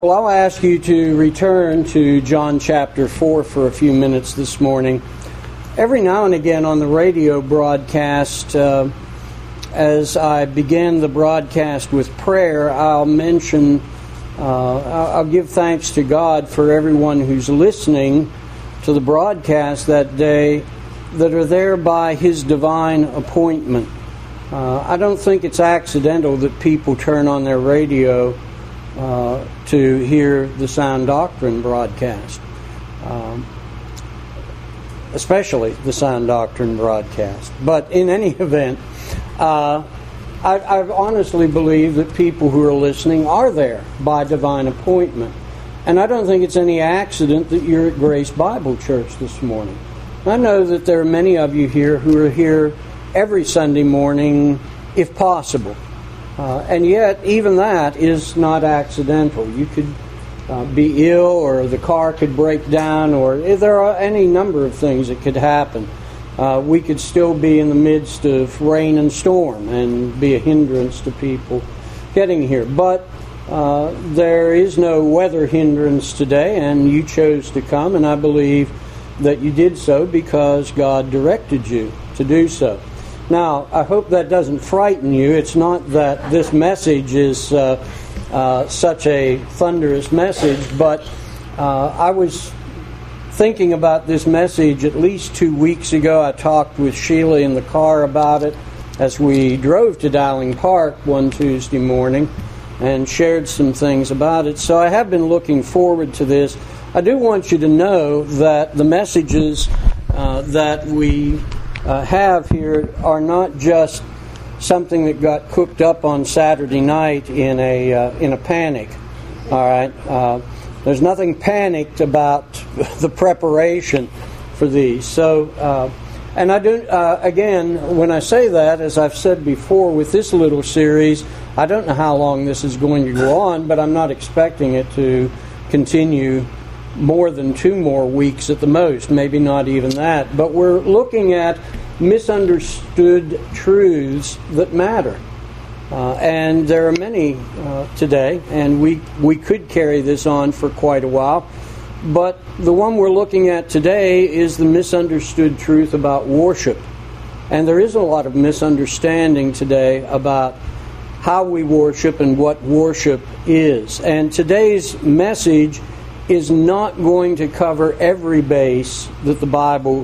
Well, I'll ask you to return to John chapter 4 for a few minutes this morning. Every now and again on the radio broadcast, as I begin the broadcast with prayer, I'll give thanks to God for everyone who's listening to the broadcast that day that are there by His divine appointment. I don't think it's accidental that people turn on their radio to hear the Sound Doctrine broadcast, especially the Sound Doctrine broadcast. But in any event, I honestly believe that people who are listening are there by divine appointment. And I don't think it's any accident that you're at Grace Bible Church this morning. I know that there are many of you here who are here every Sunday morning, if possible. And yet, even that is not accidental. You could be ill, or the car could break down, or there are any number of things that could happen. We could still be in the midst of rain and storm and be a hindrance to people getting here. But there is no weather hindrance today, and you chose to come, and I believe that you did so because God directed you to do so. Now, I hope that doesn't frighten you. It's not that this message is such a thunderous message, but I was thinking about this message at least 2 weeks ago. I talked with Sheila in the car about it as we drove to Dowling Park one Tuesday morning and shared some things about it. So I have been looking forward to this. I do want you to know that the messages that we have here are not just something that got cooked up on Saturday night in a panic. All right, there's nothing panicked about the preparation for these. So, and I do again when I say that, as I've said before, with this little series, I don't know how long this is going to go on, but I'm not expecting it to continue more than 2 more weeks at the most, maybe not even that. But we're looking at misunderstood truths that matter. And there are many today, and we could carry this on for quite a while. But the one we're looking at today is the misunderstood truth about worship. And there is a lot of misunderstanding today about how we worship and what worship is. And today's message is not going to cover every base that the Bible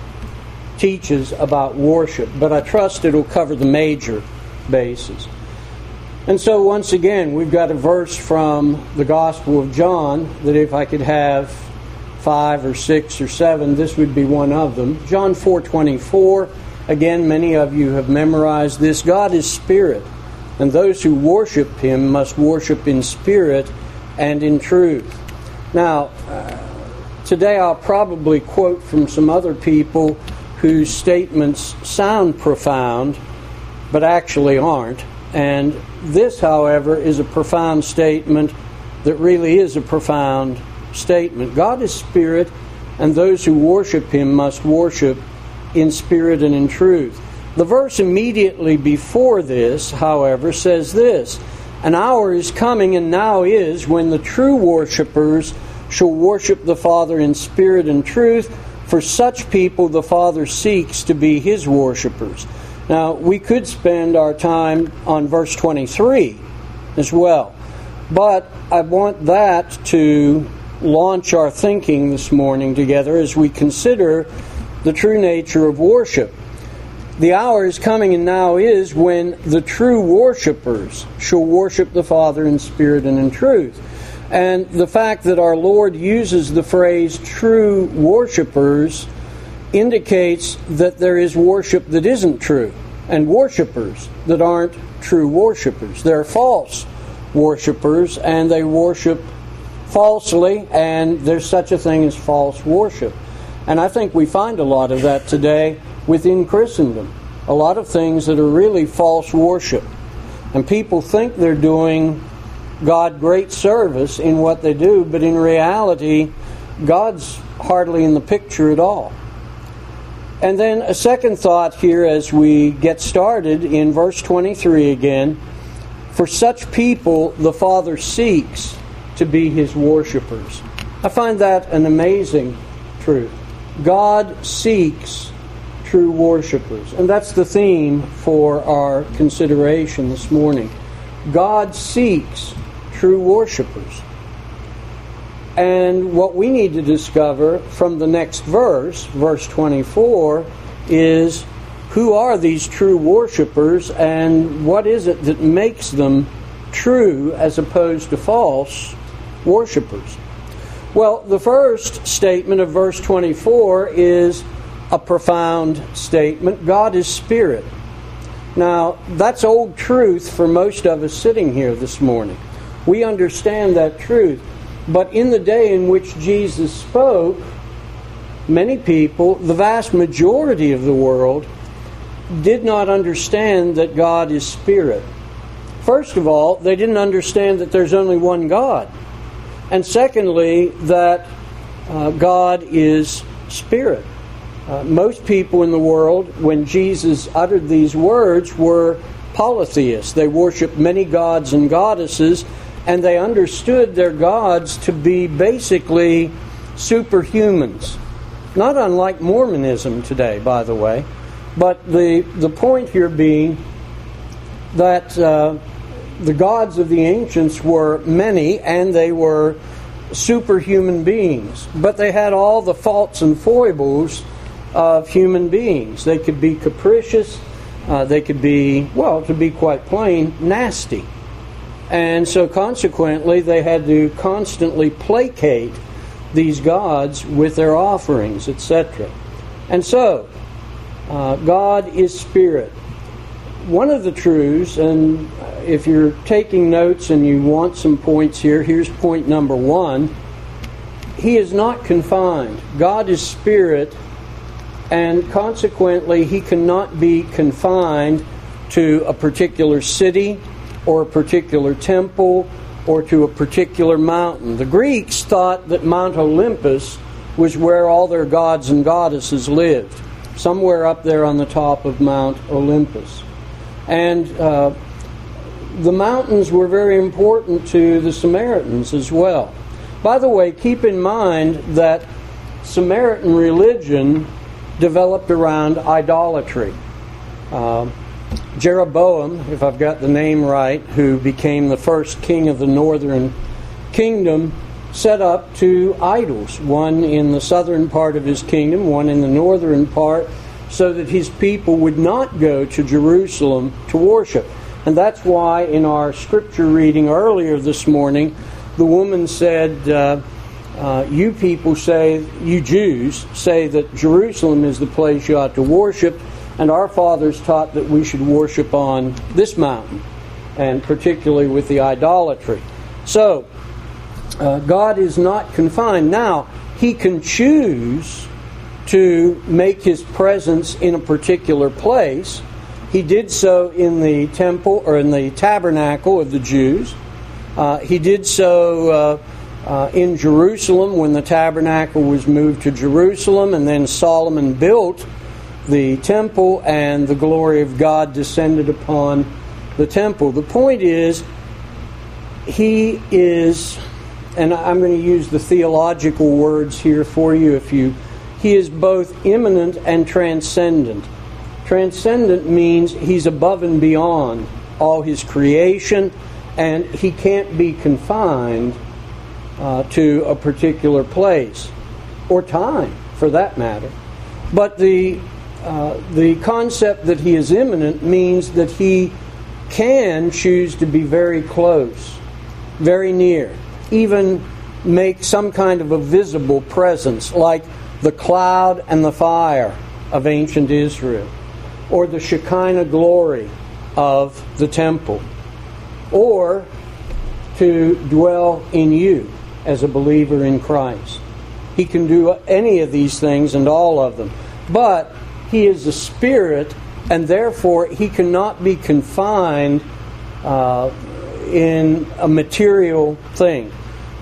teaches about worship, but I trust it'll cover the major bases. And so once again, we've got a verse from the Gospel of John that if I could have 5 or 6 or 7, this would be one of them. John 4:24. Again, many of you have memorized this. God is spirit, and those who worship Him must worship in spirit and in truth. Now, today I'll probably quote from some other people whose statements sound profound, but actually aren't. And this, however, is a profound statement that really is a profound statement. God is spirit, and those who worship Him must worship in spirit and in truth. The verse immediately before this, however, says this: "An hour is coming, and now is, when the true worshipers shall worship the Father in spirit and truth. For such people the Father seeks to be His worshipers." Now, we could spend our time on verse 23 as well, but I want that to launch our thinking this morning together as we consider the true nature of worship. The hour is coming, and now is, when the true worshipers shall worship the Father in spirit and in truth. And the fact that our Lord uses the phrase true worshipers indicates that there is worship that isn't true, and worshipers that aren't true worshipers. They're false worshipers, and they worship falsely, and there's such a thing as false worship. And I think we find a lot of that today within Christendom. A lot of things that are really false worship. And people think they're doing God great service in what they do, but in reality, God's hardly in the picture at all. And then a second thought here as we get started in verse 23 again. For such people the Father seeks to be His worshipers. I find that an amazing truth. God seeks true worshipers. And that's the theme for our consideration this morning. God seeks true worshipers. And what we need to discover from the next verse, verse 24, is who are these true worshipers and what is it that makes them true as opposed to false worshipers? Well, the first statement of verse 24 is a profound statement. God is spirit. Now, that's old truth for most of us sitting here this morning. We understand that truth. But in the day in which Jesus spoke, many people, the vast majority of the world, did not understand that God is spirit. First of all, they didn't understand that there's only one God. And secondly, that God is spirit. Most people in the world, when Jesus uttered these words, were polytheists. They worshiped many gods and goddesses, and they understood their gods to be basically superhumans. Not unlike Mormonism today, by the way. But the point here being that the gods of the ancients were many, and they were superhuman beings. But they had all the faults and foibles of human beings. They could be capricious. They could be, well, to be quite plain, nasty. And so consequently, they had to constantly placate these gods with their offerings, etc. And so, God is spirit. One of the truths, and if you're taking notes and you want some points here, here's point number one. He is not confined. God is spirit, and consequently, He cannot be confined to a particular city or a particular temple or to a particular mountain. The Greeks thought that Mount Olympus was where all their gods and goddesses lived, somewhere up there on the top of Mount Olympus. And the mountains were very important to the Samaritans as well. By the way, keep in mind that Samaritan religion developed around idolatry. Jeroboam, if I've got the name right, who became the first king of the northern kingdom, set up two idols, one in the southern part of his kingdom, one in the northern part, so that his people would not go to Jerusalem to worship. And that's why in our scripture reading earlier this morning, the woman said, you people say, you Jews, say that Jerusalem is the place you ought to worship, and our fathers taught that we should worship on this mountain, and particularly with the idolatry. So, God is not confined. Now, He can choose to make His presence in a particular place. He did so in the temple, or in the tabernacle of the Jews. He did so in Jerusalem when the tabernacle was moved to Jerusalem, and then Solomon built the temple, and the glory of God descended upon the temple. The point is, He is, and I'm going to use the theological words here for you, He is both immanent and transcendent. Transcendent means He's above and beyond all His creation, and He can't be confined to a particular place, or time, for that matter. But the concept that He is immanent means that He can choose to be very close, very near, even make some kind of a visible presence, like the cloud and the fire of ancient Israel, or the Shekinah glory of the temple, or to dwell in you as a believer in Christ. He can do any of these things and all of them. But He is a spirit, and therefore He cannot be confined in a material thing.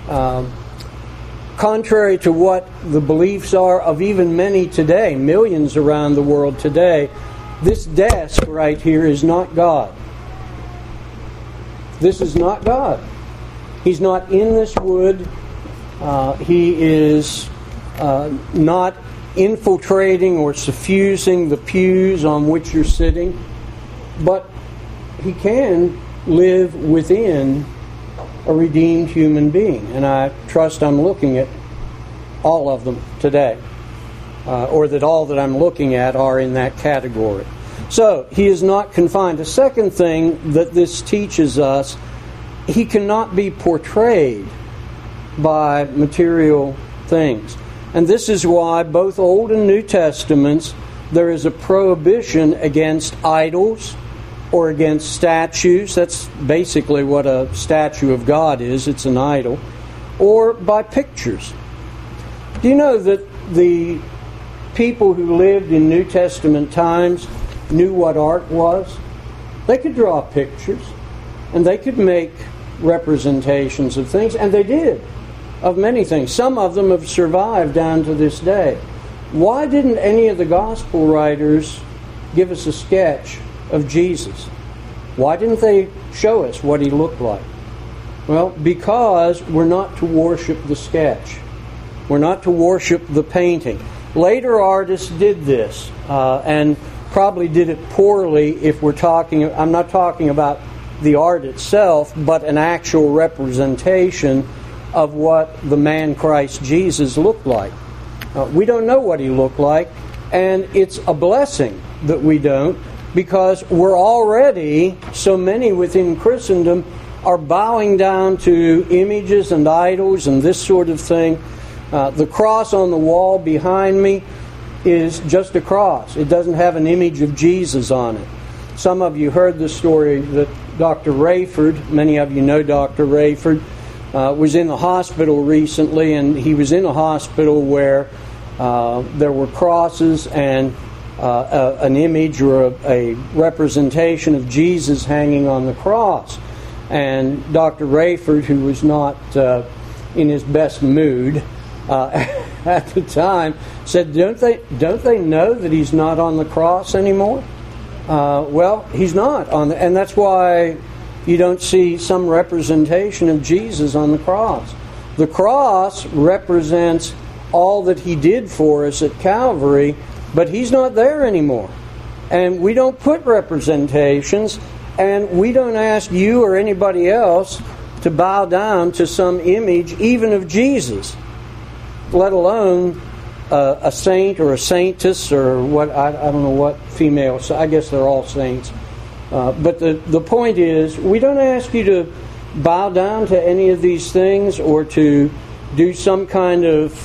Contrary to what the beliefs are of even many today, millions around the world today, this desk right here is not God. This is not God. He's not in this wood. He is not infiltrating or suffusing the pews on which you're sitting. But He can live within a redeemed human being. And I trust I'm looking at all of them today. Or that all that I'm looking at are in that category. So, He is not confined. The second thing that this teaches us, He cannot be portrayed by material things. And this is why both Old and New Testaments, there is a prohibition against idols or against statues. That's basically what a statue of God is. It's an idol. Or by pictures. Do you know that the people who lived in New Testament times knew what art was? They could draw pictures, and they could make representations of things, and they did, of many things. Some of them have survived down to this day. Why didn't any of the gospel writers give us a sketch of Jesus? Why didn't they show us what He looked like? Well, because we're not to worship the sketch. We're not to worship the painting. Later artists did this, and probably did it poorly if we're talking... I'm not talking about the art itself, but an actual representation of what the man Christ Jesus looked like. We don't know what He looked like, and it's a blessing that we don't, because we're already, so many within Christendom are bowing down to images and idols and this sort of thing. The cross on the wall behind me is just a cross. It doesn't have an image of Jesus on it. Some of you heard the story that Dr. Rayford, many of you know Dr. Rayford, was in the hospital recently, and he was in a hospital where there were crosses and an image or a representation of Jesus hanging on the cross. And Dr. Rayford, who was not in his best mood at the time, said, don't they know that He's not on the cross anymore? Well, He's not on and that's why you don't see some representation of Jesus on the cross. The cross represents all that He did for us at Calvary, but He's not there anymore. And we don't put representations, and we don't ask you or anybody else to bow down to some image, even of Jesus, let alone a saint or a saintess or what, I don't know what female, I guess they're all saints. But the point is, we don't ask you to bow down to any of these things or to do some kind of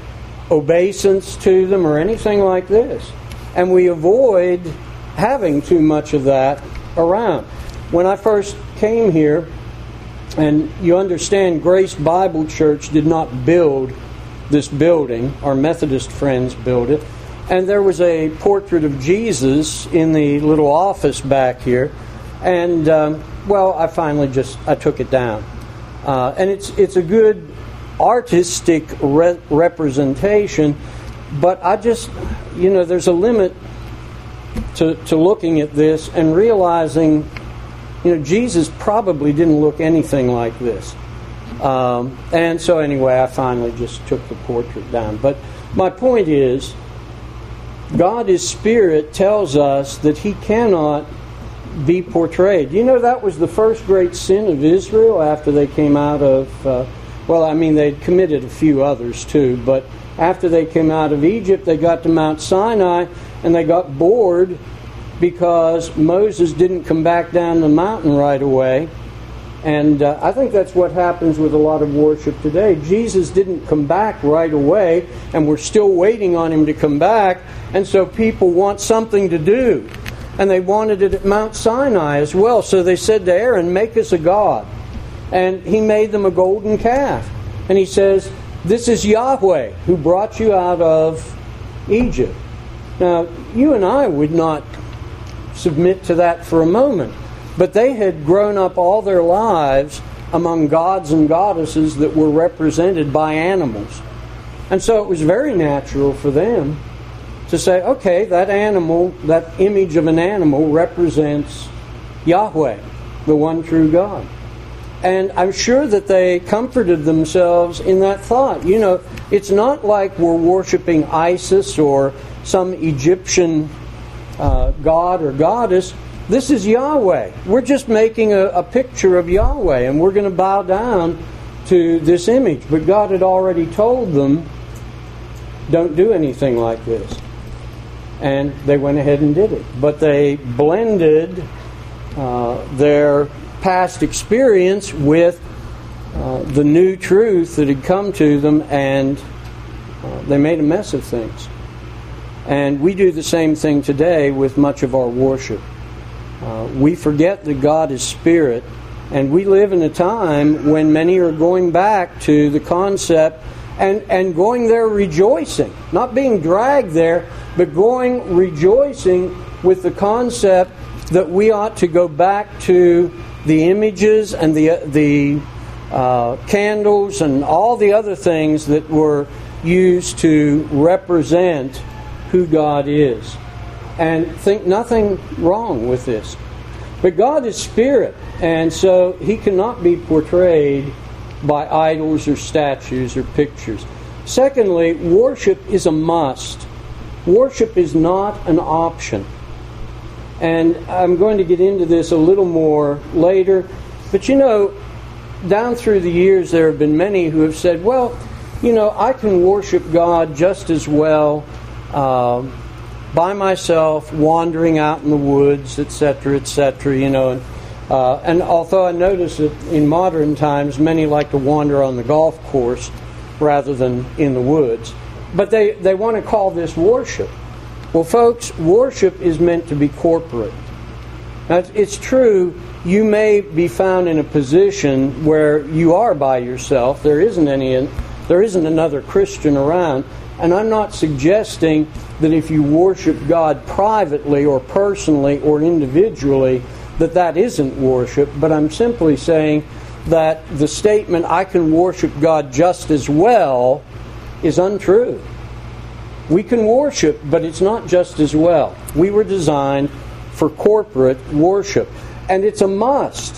obeisance to them or anything like this. And we avoid having too much of that around. When I first came here, and you understand Grace Bible Church did not build this building. Our Methodist friends built it. And there was a portrait of Jesus in the little office back here. And, I finally I took it down. And it's a good artistic representation, but I just, there's a limit to looking at this and realizing, Jesus probably didn't look anything like this. And so anyway, I finally just took the portrait down. But my point is, God, His Spirit, tells us that He cannot be portrayed. That was the first great sin of Israel after they came out of... they'd committed a few others too, but after they came out of Egypt, they got to Mount Sinai, and they got bored because Moses didn't come back down the mountain right away. And I think that's what happens with a lot of worship today. Jesus didn't come back right away, and we're still waiting on Him to come back, and so people want something to do. And they wanted it at Mount Sinai as well, so they said to Aaron, make us a god. And he made them a golden calf. And he says, this is Yahweh who brought you out of Egypt. Now, you and I would not submit to that for a moment. But they had grown up all their lives among gods and goddesses that were represented by animals. And so it was very natural for them to say, okay, that animal, that image of an animal represents Yahweh, the one true God. And I'm sure that they comforted themselves in that thought. You know, it's not like we're worshiping Isis or some Egyptian god or goddess. This is Yahweh. We're just making a picture of Yahweh, and we're going to bow down to this image. But God had already told them, don't do anything like this. And they went ahead and did it. But they blended their past experience with the new truth that had come to them, and they made a mess of things. And we do the same thing today with much of our worship. We forget that God is Spirit, and we live in a time when many are going back to the concept and going there rejoicing, not being dragged there, but going rejoicing with the concept that we ought to go back to the images and the candles and all the other things that were used to represent who God is. And think nothing wrong with this. But God is Spirit, and so He cannot be portrayed by idols or statues or pictures. Secondly, worship is a must. Worship is not an option. And I'm going to get into this a little more later. But you know, down through the years there have been many who have said, well, you know, I can worship God just as well by myself, wandering out in the woods, etc., etc., you know. And although I notice that in modern times many like to wander on the golf course rather than in the woods. But they want to call this worship. Well, folks, worship is meant to be corporate. Now, it's true, you may be found in a position where you are by yourself. There isn't another Christian around. And I'm not suggesting that if you worship God privately or personally or individually, that isn't worship. But I'm simply saying that the statement, I can worship God just as well, is untrue. We can worship, but it's not just as well. We were designed for corporate worship. And it's a must.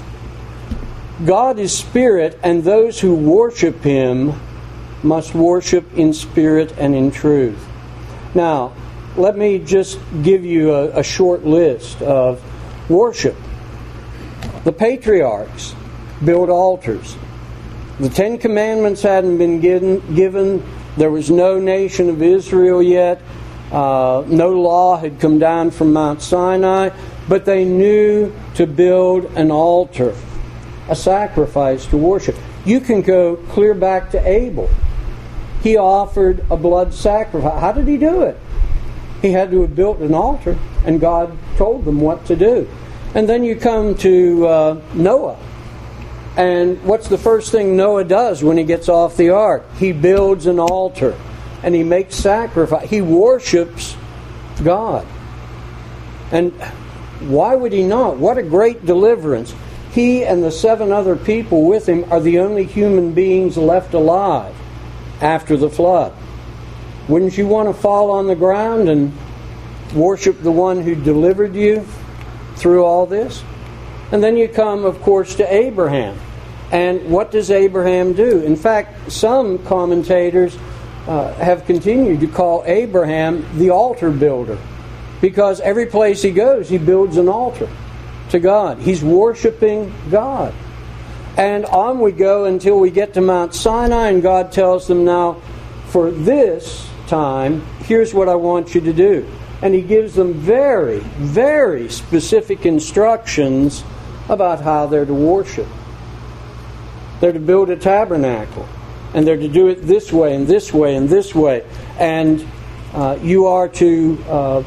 God is Spirit, and those who worship Him must worship in spirit and in truth. Now, let me just give you a short list of worship. The patriarchs built altars. The Ten Commandments hadn't been given. There was no nation of Israel yet. No law had come down from Mount Sinai. But they knew to build an altar, a sacrifice to worship. You can go clear back to Abel. He offered a blood sacrifice. How did he do it? He had to have built an altar, and God told them what to do. And then you come to Noah. And what's the first thing Noah does when he gets off the ark? He builds an altar, and he makes sacrifice. He worships God. And why would he not? What a great deliverance. He and the 7 other people with him are the only human beings left alive after the flood. Wouldn't you want to fall on the ground and worship the one who delivered you through all this? And then you come, of course, to Abraham. And what does Abraham do? In fact, some commentators have continued to call Abraham the altar builder, because every place he goes, he builds an altar to God. He's worshiping God. And on we go until we get to Mount Sinai, and God tells them, now, for this time, here's what I want you to do. And He gives them very, very specific instructions about how they're to worship. They're to build a tabernacle, and they're to do it this way, and this way, and this way. And you are to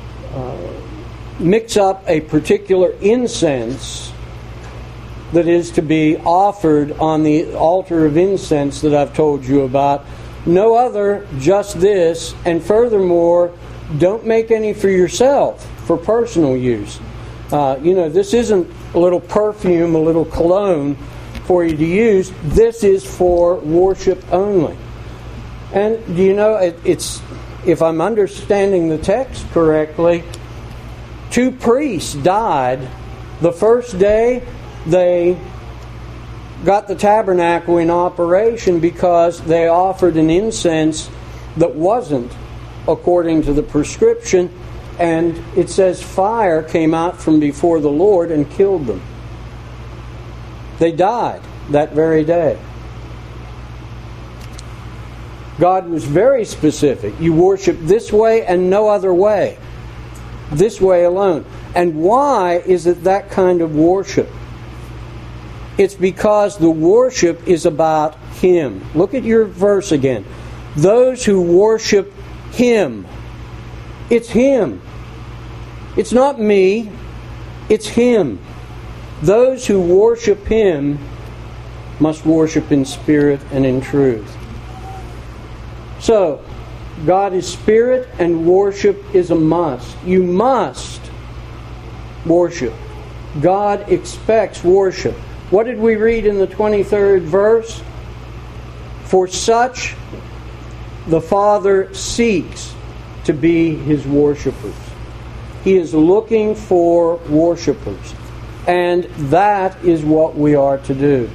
mix up a particular incense that is to be offered on the altar of incense that I've told you about. No other, just this. And furthermore, don't make any for yourself, for personal use. This isn't a little perfume, a little cologne for you to use. This is for worship only. And do you know, it's, if I'm understanding the text correctly, 2 priests died the first day they got the tabernacle in operation because they offered an incense that wasn't according to the prescription, and it says fire came out from before the Lord and killed them. They died that very day. God was very specific. You worship this way and no other way. This way alone. And why is it that kind of worship? It's because the worship is about Him. Look at your verse again. Those who worship Him. It's Him. It's not me. It's Him. Those who worship Him must worship in spirit and in truth. So, God is spirit and worship is a must. You must worship. God expects worship. What did we read in the 23rd verse? For such the Father seeks to be His worshipers. He is looking for worshipers. And that is what we are to do.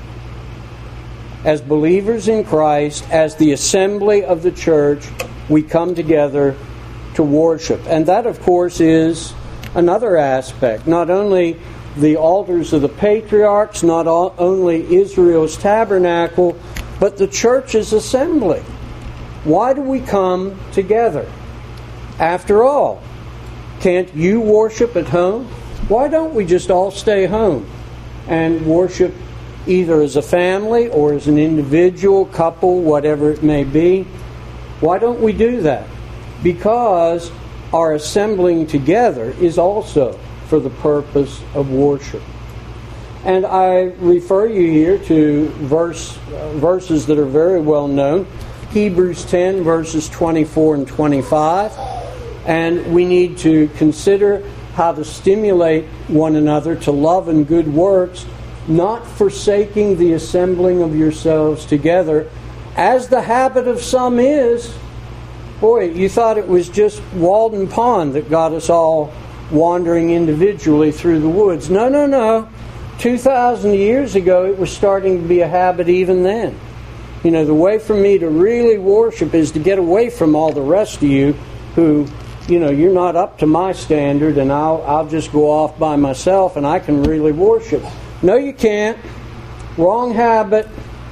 As believers in Christ, as the assembly of the church, we come together to worship. And that, of course, is another aspect. Not only the altars of the patriarchs, not only Israel's tabernacle, but the church's assembly. Why do we come together? After all, can't you worship at home? Why don't we just all stay home and worship either as a family or as an individual, couple, whatever it may be? Why don't we do that? Because our assembling together is also for the purpose of worship. And I refer you here to verses that are very well known. Hebrews 10, verses 24 and 25. And we need to consider how to stimulate one another to love and good works, not forsaking the assembling of yourselves together, as the habit of some is. Boy, you thought it was just Walden Pond that got us all wandering individually through the woods. No. 2,000 years ago, it was starting to be a habit even then. You know, the way for me to really worship is to get away from all the rest of you who, you know, you're not up to my standard, and I'll just go off by myself and I can really worship. No, you can't. Wrong habit.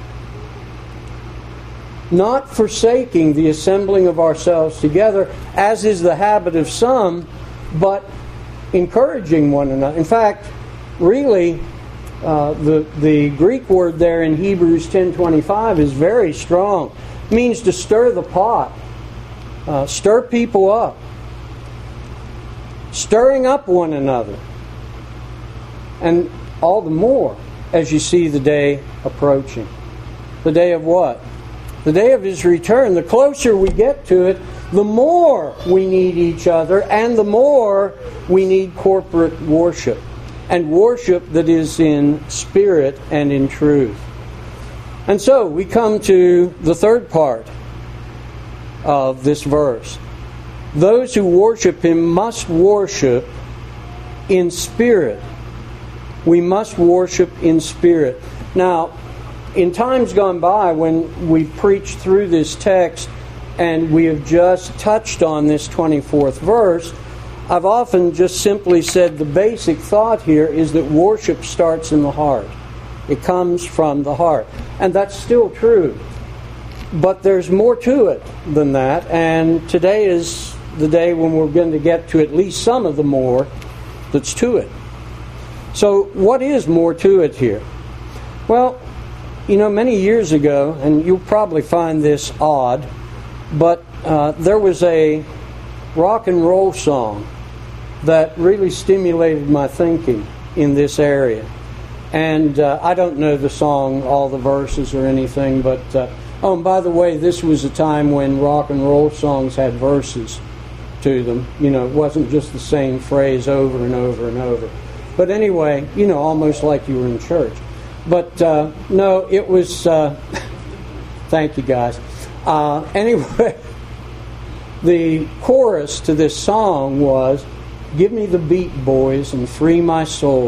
Not forsaking the assembling of ourselves together, as is the habit of some, but encouraging one another. In fact, really, the Greek word there in Hebrews 10:25 is very strong. It means to stir the pot, stir people up, stirring up one another, and all the more as you see the day approaching. The day of what? The day of His return. The closer we get to it, the more we need each other, and the more we need corporate worship, and worship that is in spirit and in truth. And so we come to the third part of this verse. Those who worship Him must worship in spirit. We must worship in spirit. Now, in times gone by, when we preached through this text and we have just touched on this 24th verse, I've often just simply said the basic thought here is that worship starts in the heart. It comes from the heart. And that's still true. But there's more to it than that, and today is the day when we're going to get to at least some of the more that's to it. So what is more to it here? Well, you know, many years ago, and you'll probably find this odd, but there was a rock and roll song that really stimulated my thinking in this area. And I don't know the song, all the verses or anything, but oh, and by the way, this was a time when rock and roll songs had verses to them. You know, it wasn't just the same phrase over and over and over. But anyway, you know, almost like you were in church. But no, it was... thank you, guys. Anyway, the chorus to this song was, "Give me the beat, boys, and free my soul.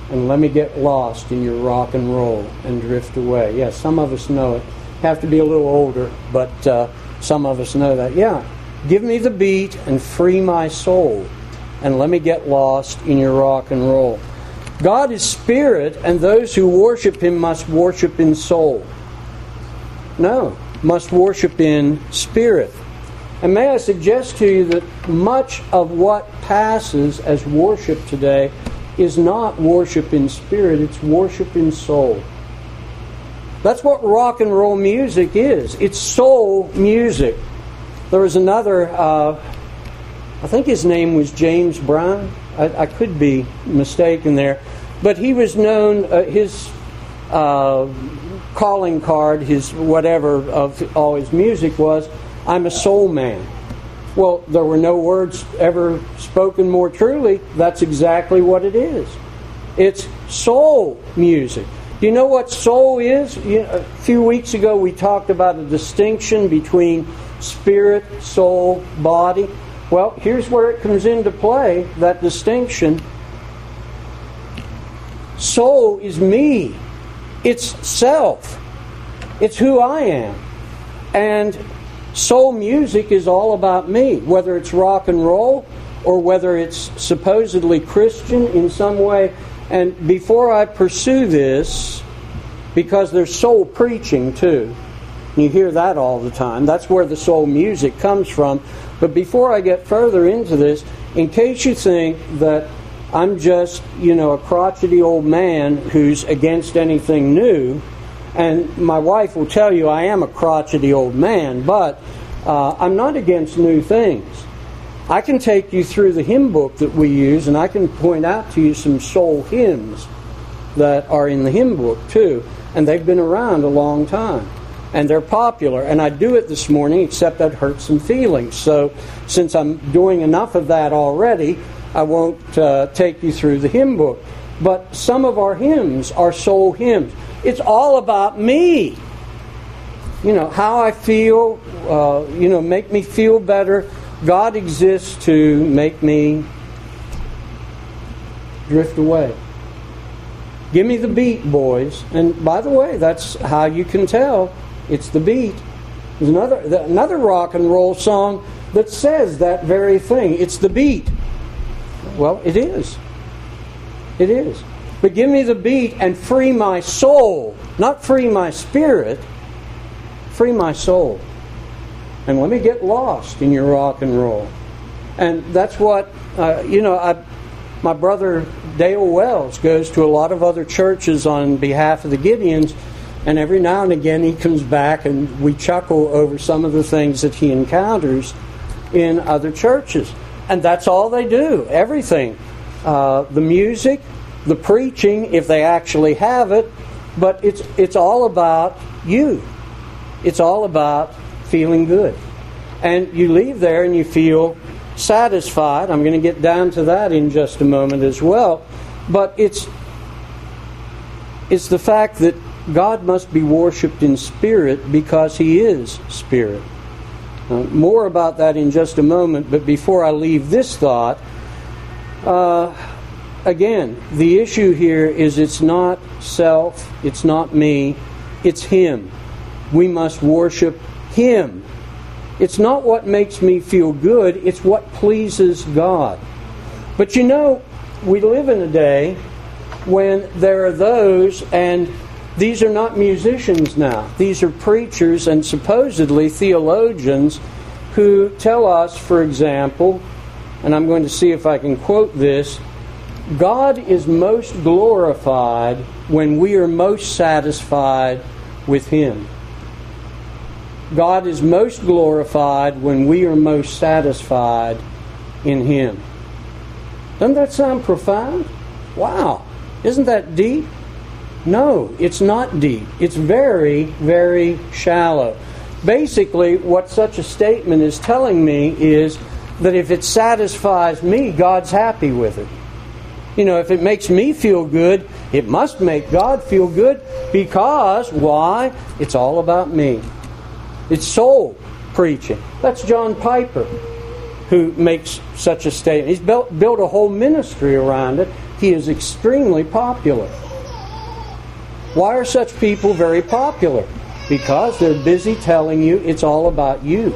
and let me get lost in your rock and roll and drift away. Yeah, some of us know it. Have to be a little older, but some of us know that. Yeah, give me the beat and free my soul, and let me get lost in your rock and roll. God is spirit, and those who worship Him must worship in soul. No, must worship in spirit. And may I suggest to you that much of what passes as worship today is not worship in spirit, it's worship in soul. That's what rock and roll music is. It's soul music. There was another, I think his name was James Brown. I could be mistaken there. But he was known, his calling card, his whatever of all his music was, I'm a soul man. Well, there were no words ever spoken more truly. That's exactly what it is. It's soul music. Do you know what soul is? A few weeks ago we talked about a distinction between spirit, soul, body. Well, here's where it comes into play, that distinction. Soul is me. It's self. It's who I am. And soul music is all about me, whether it's rock and roll or whether it's supposedly Christian in some way. And before I pursue this, because there's soul preaching too, you hear that all the time. That's where the soul music comes from. But before I get further into this, in case you think that I'm just, a crotchety old man who's against anything new, and my wife will tell you I am a crotchety old man, but I'm not against new things. I can take you through the hymn book that we use, and I can point out to you some soul hymns that are in the hymn book too, and they've been around a long time, and they're popular. And I do it this morning, except that hurt some feelings. So since I'm doing enough of that already, I won't take you through the hymn book. But some of our hymns are soul hymns. It's all about me. How I feel, make me feel better. God exists to make me drift away. Give me the beat, boys. And by the way, that's how you can tell it's the beat. There's another rock and roll song that says that very thing. It's the beat. Well, it is. It is. But give me the beat and free my soul. Not free my spirit. Free my soul. And let me get lost in your rock and roll. And that's what, my brother Dale Wells goes to a lot of other churches on behalf of the Gideons, and every now and again he comes back and we chuckle over some of the things that he encounters in other churches. And that's all they do, everything. The music, the preaching, if they actually have it, but it's all about you. It's all about feeling good. And you leave there and you feel satisfied. I'm going to get down to that in just a moment as well. But it's the fact that God must be worshipped in spirit because He is spirit. More about that in just a moment, but before I leave this thought, again, the issue here is it's not self, it's not me, it's Him. We must worship Him. It's not what makes me feel good, it's what pleases God. But we live in a day when there are those, and these are not musicians now. These are preachers and supposedly theologians who tell us, for example, and I'm going to see if I can quote this, God is most glorified when we are most satisfied with Him. God is most glorified when we are most satisfied in Him. Doesn't that sound profound? Wow. Isn't that deep? No, it's not deep. It's very, very shallow. Basically, what such a statement is telling me is that if it satisfies me, God's happy with it. If it makes me feel good, it must make God feel good because, why? It's all about me. It's soul preaching. That's John Piper who makes such a statement. He's built a whole ministry around it. he is extremely popular. Why are such people very popular? Because they're busy telling you it's all about you.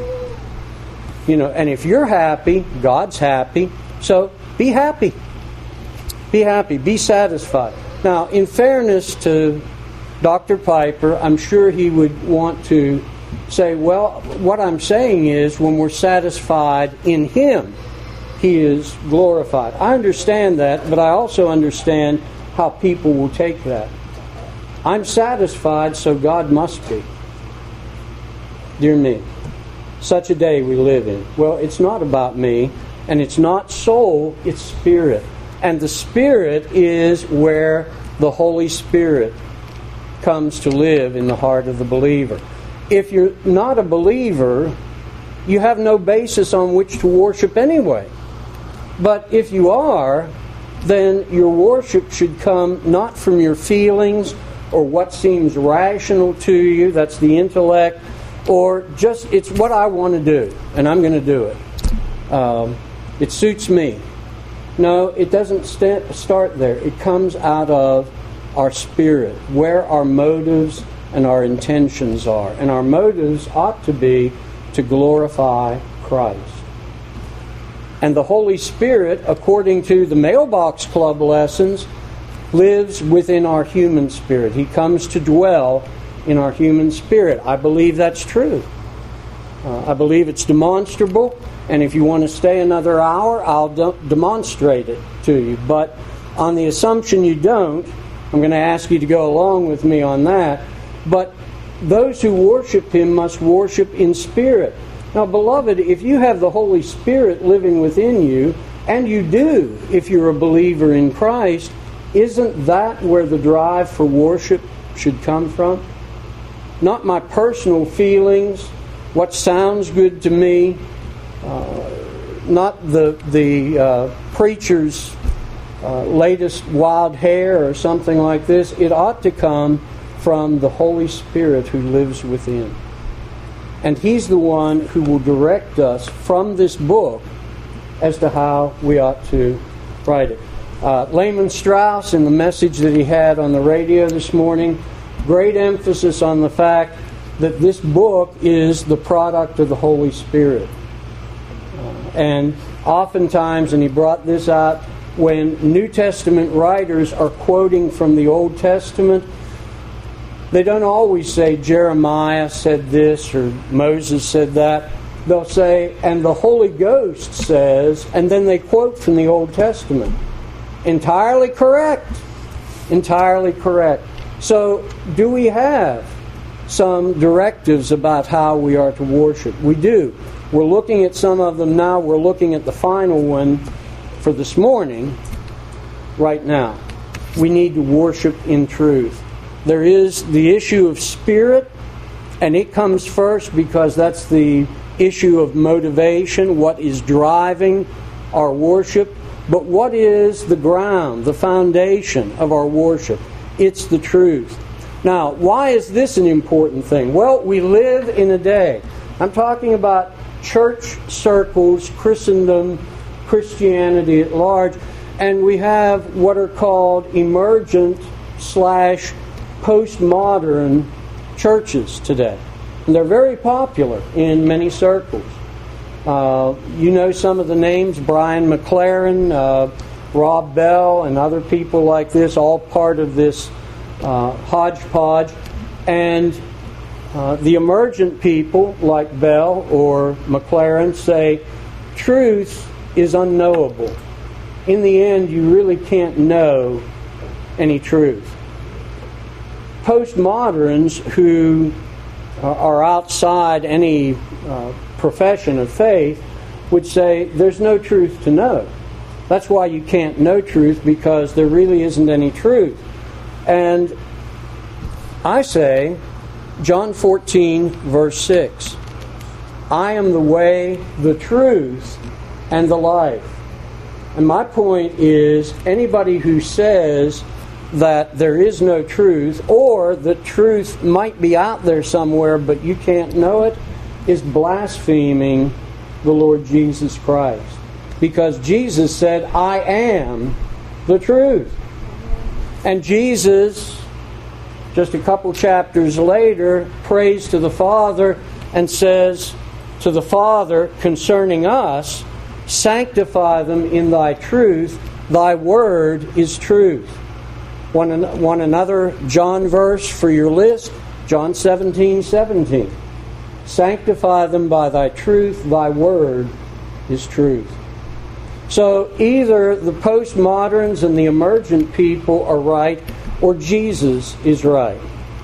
And if you're happy, God's happy. So be happy. Be happy. Be satisfied. Now, in fairness to Dr. Piper, I'm sure he would want to say, well, what I'm saying is when we're satisfied in Him, He is glorified. I understand that, but I also understand how people will take that. I'm satisfied, so God must be. Dear me, such a day we live in. Well, it's not about me, and it's not soul, it's spirit. And the Spirit is where the Holy Spirit comes to live in the heart of the believer. If you're not a believer, you have no basis on which to worship anyway. But if you are, then your worship should come not from your feelings or what seems rational to you, that's the intellect, or just it's what I want to do, and I'm going to do it. It suits me. No, it doesn't start there. It comes out of our spirit, where our motives and our intentions are. And our motives ought to be to glorify Christ. And the Holy Spirit, according to the Mailbox Club lessons, lives within our human spirit. He comes to dwell in our human spirit. I believe that's true. I believe it's demonstrable. And if you want to stay another hour, I'll demonstrate it to you. But on the assumption you don't, I'm going to ask you to go along with me on that. But those who worship Him must worship in spirit. Now, beloved, if you have the Holy Spirit living within you, and you do if you're a believer in Christ, isn't that where the drive for worship should come from? Not my personal feelings, what sounds good to me, not the preacher's latest wild hair or something like this. It ought to come from the Holy Spirit who lives within. And He's the one who will direct us from this book as to how we ought to write it. Lehman Strauss, in the message that he had on the radio this morning, great emphasis on the fact that this book is the product of the Holy Spirit. And oftentimes, and he brought this out, when New Testament writers are quoting from the Old Testament, they don't always say Jeremiah said this or Moses said that. They'll say, and the Holy Ghost says, and then they quote from the Old Testament. Entirely correct. Entirely correct. So, do we have some directives about how we are to worship? We do. We're looking at some of them now. We're looking at the final one for this morning, right now. We need to worship in truth. There is the issue of spirit, and it comes first because that's the issue of motivation, what is driving our worship. But what is the ground, the foundation of our worship? It's the truth. Now, why is this an important thing? Well, we live in a day. I'm talking about church circles, Christendom, Christianity at large, and we have what are called emergent / postmodern churches today. And they're very popular in many circles. You know some of the names, Brian McLaren, Rob Bell, and other people like this, all part of this hodgepodge. And the emergent people like Bell or McLaren say truth is unknowable. In the end, you really can't know any truth. Postmoderns who are outside any profession of faith would say there's no truth to know. That's why you can't know truth, because there really isn't any truth. And I say, John 14, verse 6, I am the way, the truth, and the life. And my point is, anybody who says that there is no truth, or the truth might be out there somewhere but you can't know it, is blaspheming the Lord Jesus Christ. Because Jesus said, I am the truth. And Jesus, just a couple chapters later, prays to the Father and says to the Father concerning us, sanctify them in thy truth, thy word is truth. Want another John verse for your list? John 17:17. Sanctify them by thy truth, thy word is truth. So either the postmoderns and the emergent people are right, or Jesus is right.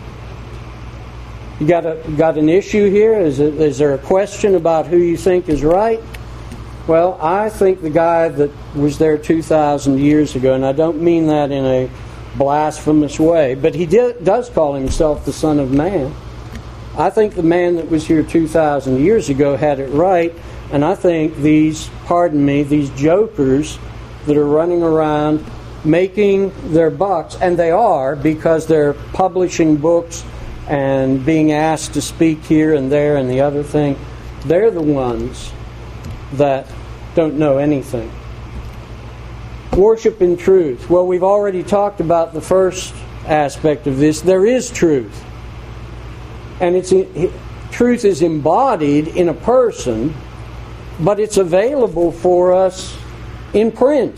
You got an issue here? Is there a question about who you think is right? Well, I think the guy that was there 2,000 years ago, and I don't mean that in a blasphemous way, but he does call himself the Son of Man. I think the man that was here 2,000 years ago had it right, and I think these jokers that are running around making their bucks, and they are, because they're publishing books and being asked to speak here and there and the other thing, they're the ones that don't know anything. Worship in truth. Well, we've already talked about the first aspect of this. There is truth. And truth is embodied in a person, but it's available for us in print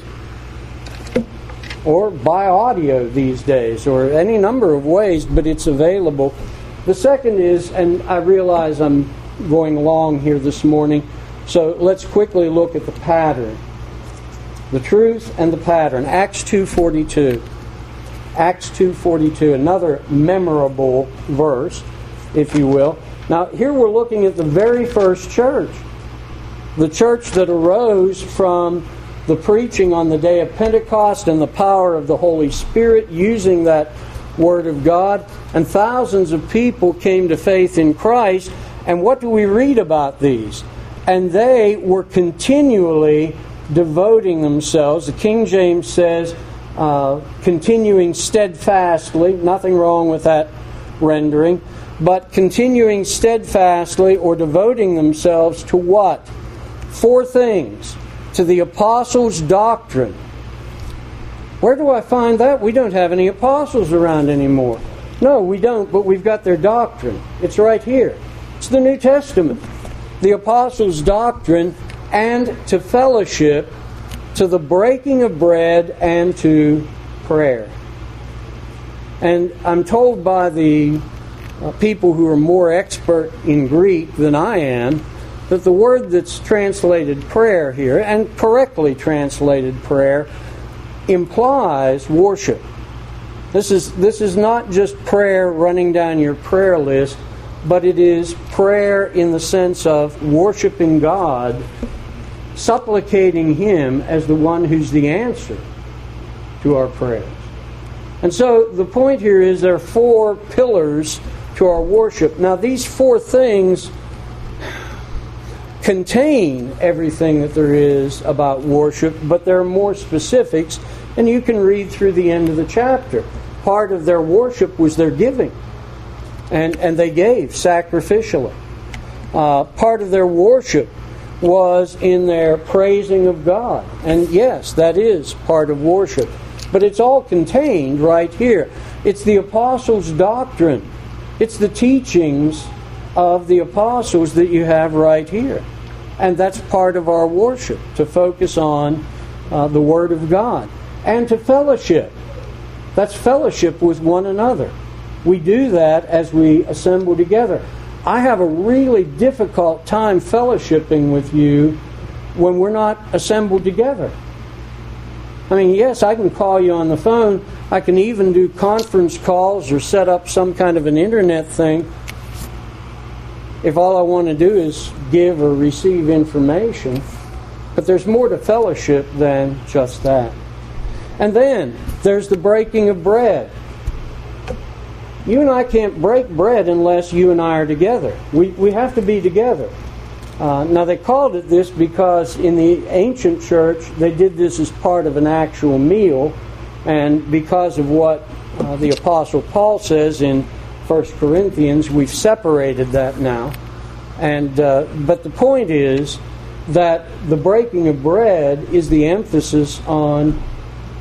or by audio these days, or any number of ways, but it's available. The second is, and I realize I'm going long here this morning, so let's quickly look at the pattern. The truth and the pattern. Acts 2:42. Acts 2:42, another memorable verse, if you will. Now, here we're looking at the very first church. The church that arose from the preaching on the day of Pentecost and the power of the Holy Spirit, using that Word of God, and thousands of people came to faith in Christ. And what do we read about these? And they were continually devoting themselves. The King James says, continuing steadfastly. Nothing wrong with that rendering. But continuing steadfastly, or devoting themselves to what? 4 things. To the apostles' doctrine. Where do I find that? We don't have any apostles around anymore. No, we don't, but we've got their doctrine. It's right here. It's the New Testament. The apostles' doctrine, and to fellowship, to the breaking of bread, and to prayer. And I'm told by the people who are more expert in Greek than I am, that the word that's translated prayer here, and correctly translated prayer, implies worship. This is not just prayer running down your prayer list, but it is prayer in the sense of worshiping God, supplicating Him as the one who's the answer to our prayers. And so the point here is there are 4 pillars to our worship. Now, these 4 things contain everything that there is about worship, but there are more specifics, and you can read through the end of the chapter. Part of their worship was their giving, and they gave sacrificially. Part of their worship was in their praising of God, and yes, that is part of worship, but it's all contained right here. It's the apostles' doctrine. It's the teachings of the apostles that you have right here. And that's part of our worship, to focus on the Word of God. And to fellowship. That's fellowship with one another. We do that as we assemble together. I have a really difficult time fellowshipping with you when we're not assembled together. I mean, yes, I can call you on the phone. I can even do conference calls or set up some kind of an internet thing if all I want to do is give or receive information. But there's more to fellowship than just that. And then there's the breaking of bread. You and I can't break bread unless you and I are together. We have to be together. Now, they called it this because in the ancient church, they did this as part of an actual meal. And because of what the Apostle Paul says in 1 Corinthians, we've separated that now. And but the point is that the breaking of bread is the emphasis on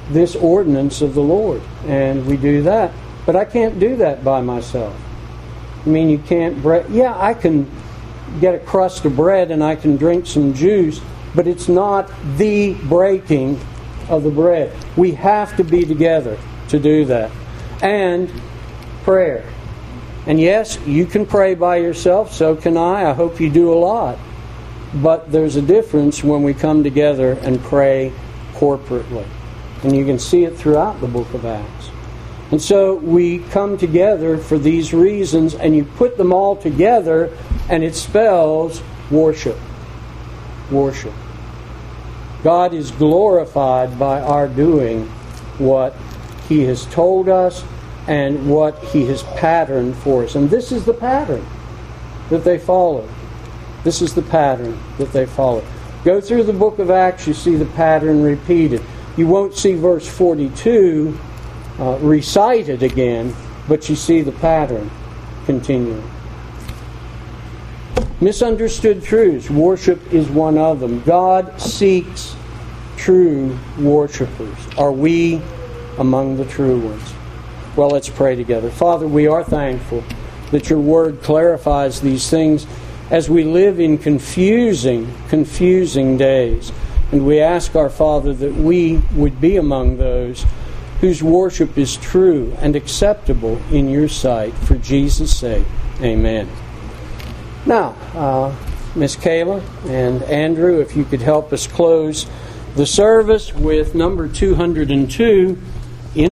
this ordinance of the Lord. And we do that. But I can't do that by myself. I mean, you can't break. Yeah, I can get a crust of bread and I can drink some juice, but it's not the breaking of the bread. We have to be together to do that. And prayer. And yes, you can pray by yourself, so can I. I hope you do a lot. But there's a difference when we come together and pray corporately. And you can see it throughout the book of Acts. And so we come together for these reasons, and you put them all together, and it spells worship. Worship. God is glorified by our doing what He has told us and what He has patterned for us. And this is the pattern that they followed. This is the pattern that they followed. Go through the book of Acts, you see the pattern repeated. You won't see verse 42 recited again, but you see the pattern continuing. Misunderstood truths. Worship is one of them. God seeks true worshipers. Are we among the true ones? Well, let's pray together. Father, we are thankful that Your Word clarifies these things as we live in confusing days. And we ask our Father that we would be among those whose worship is true and acceptable in Your sight. For Jesus' sake, amen. Now, Miss Kayla and Andrew, if you could help us close the service with number 202.